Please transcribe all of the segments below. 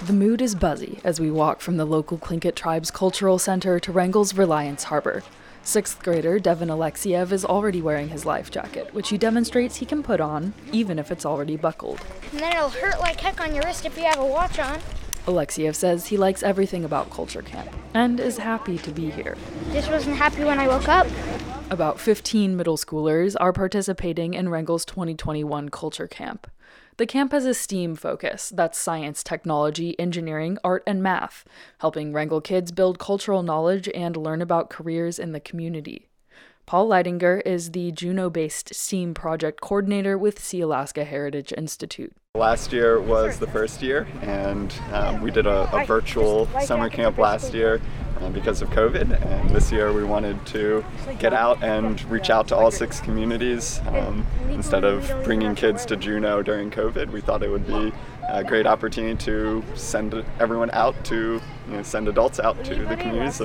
The mood is buzzy as we walk from the local Tlingit Tribe's Cultural Center to Wrangell's Reliance Harbor. Sixth grader Devin Alexiev is already wearing his life jacket, which he demonstrates he can put on, even if it's already buckled. And then it'll hurt like heck on your wrist if you have a watch on. Alexiev says he likes everything about Culture Camp, and is happy to be here. Just wasn't happy when I woke up. About 15 middle schoolers are participating in Wrangell's 2021 Culture Camp. The camp has a STEAM focus, that's science, technology, engineering, art, and math, helping Wrangell kids build cultural knowledge and learn about careers in the community. Paul Leidinger is the Juneau-based STEAM project coordinator with Sealaska Heritage Institute. Last year was the first year, and we did a virtual summer camp last year because of COVID, and this year we wanted to get out and reach out to all 6 communities. Instead of bringing kids to Juneau during COVID, we thought it would be a great opportunity to send everyone out to, send adults out to the communities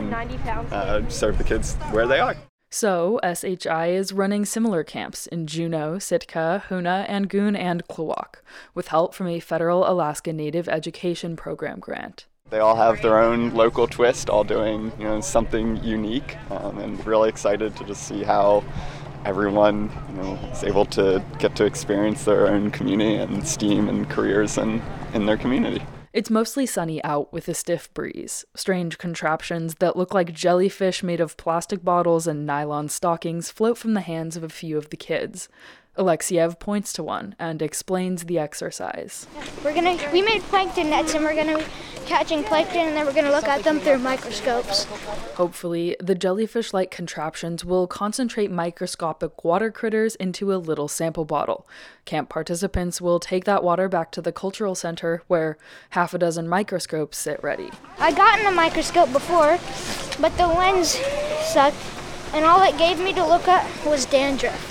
and serve the kids where they are. So, SHI is running similar camps in Juneau, Sitka, Hoonah, Angoon, and Klawock, with help from a federal Alaska Native Education Program grant. They all have their own local twist, all doing something unique, and really excited to just see how everyone is able to get to experience their own community and STEAM and careers in their community. It's mostly sunny out with a stiff breeze. Strange contraptions that look like jellyfish made of plastic bottles and nylon stockings float from the hands of a few of the kids. Alexiev points to one and explains the exercise. We made plankton nets, and we're gonna be catching plankton, and then we're gonna look at them through microscopes. Hopefully, the jellyfish-like contraptions will concentrate microscopic water critters into a little sample bottle. Camp participants will take that water back to the cultural center, where half a dozen microscopes sit ready. I got in a microscope before, but the lens sucked, and all it gave me to look at was dandruff.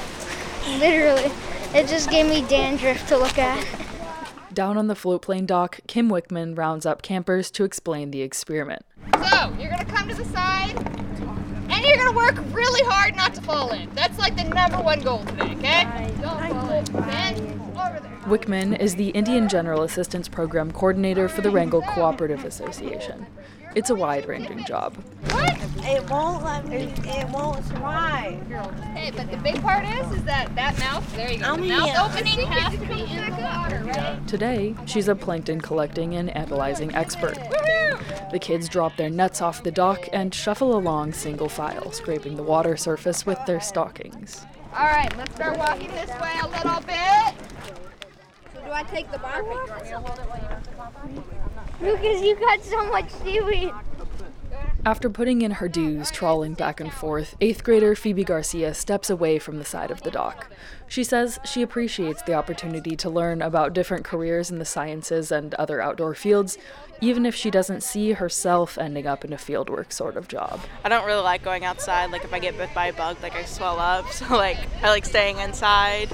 Literally, it just gave me dandruff to look at. Down on the floatplane dock, Kim Wickman rounds up campers to explain the experiment. So, you're gonna come to the side, and you're gonna work really hard not to fall in. That's like the #1 goal today, okay? Don't fall in. Stand over there. Wickman is the Indian General Assistance Program Coordinator for the Wrangell Cooperative Association. It's a wide-ranging job. What? It won't let me, it won't survive. Hey, but the big part is that mouth, there you go. The mouth opening has to be in the water, right? Today, she's a plankton collecting and analyzing expert. Woohoo! The kids drop their nets off the dock and shuffle along single file, scraping the water surface with their stockings. All right, let's start walking this way a little bit. So do I take the bar? Lucas, you got so much seaweed. After putting in her dues trawling back and forth, 8th grader Phoebe Garcia steps away from the side of the dock. She says she appreciates the opportunity to learn about different careers in the sciences and other outdoor fields, even if she doesn't see herself ending up in a fieldwork sort of job. I don't really like going outside. If I get bit by a bug, I swell up. So I like staying inside.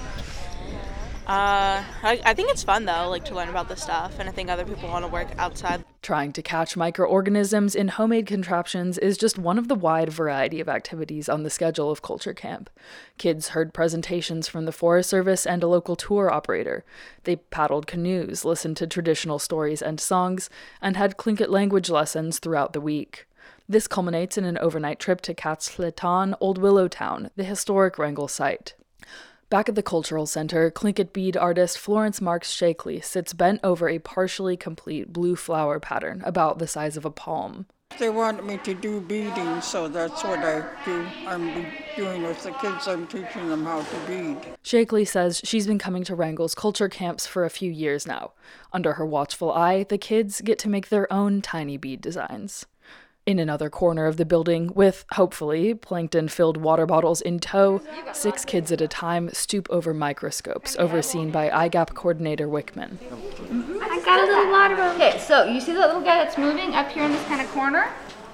I think it's fun though, to learn about this stuff, and I think other people want to work outside. Trying to catch microorganisms in homemade contraptions is just one of the wide variety of activities on the schedule of Culture Camp. Kids heard presentations from the Forest Service and a local tour operator. They paddled canoes, listened to traditional stories and songs, and had Tlingit language lessons throughout the week. This culminates in an overnight trip to Katslitan, Old Willow Town, the historic Wrangell site. Back at the Cultural Center, Tlingit bead artist Florence Marks Shakely sits bent over a partially complete blue flower pattern about the size of a palm. They wanted me to do beading, so that's what I do. I'm doing with the kids. I'm teaching them how to bead. Shakely says she's been coming to Wrangell's culture camps for a few years now. Under her watchful eye, the kids get to make their own tiny bead designs. In another corner of the building, with, hopefully, plankton-filled water bottles in tow, 6 kids at a time stoop over microscopes, overseen by IGAP coordinator Wickman. I got a little water bottle. Okay, so you see that little guy that's moving up here in this kind of corner?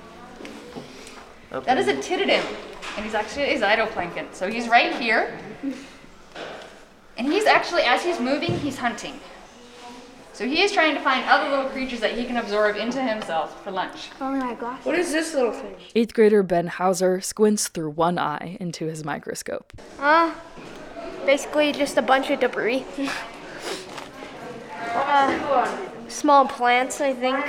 That is a titidum, and he's actually a zytoplankton. So he's right here, and he's actually, as he's moving, he's hunting. So he is trying to find other little creatures that he can absorb into himself for lunch. Only my glasses. What is this little thing? 8th grader Ben Hauser squints through one eye into his microscope. Basically just a bunch of debris. small plants, I think.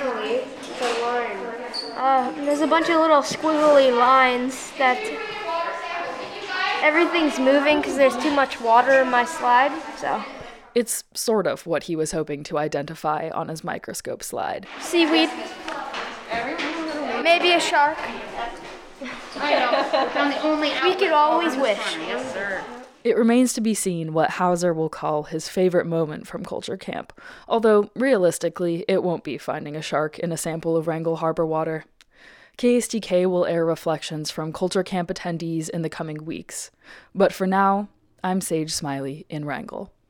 There's a bunch of little squiggly lines that everything's moving because there's too much water in my slide, so. It's sort of what he was hoping to identify on his microscope slide. Seaweed. Maybe a shark. I know. Found the only We could always wish. Yes, sir. It remains to be seen what Hauser will call his favorite moment from Culture Camp, although realistically, it won't be finding a shark in a sample of Wrangell Harbor water. KSDK will air reflections from Culture Camp attendees in the coming weeks. But for now, I'm Sage Smiley in Wrangell.